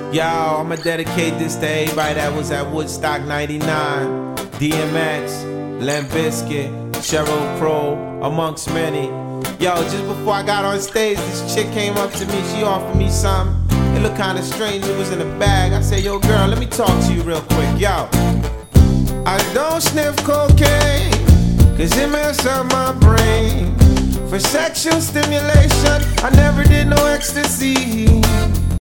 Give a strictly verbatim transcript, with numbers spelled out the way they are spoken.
Yo, I'ma dedicate this to everybody that was at Woodstock ninety-nine. D M X, Limp Bizkit, Sheryl Crow, amongst many. Yo, just before I got on stage, this chick came up to me, she offered me something. It looked kinda strange, it was in a bag. I said, yo girl, let me talk to you real quick, yo. I don't sniff cocaine, cause it mess up my brain. For sexual stimulation, I never did no ecstasy.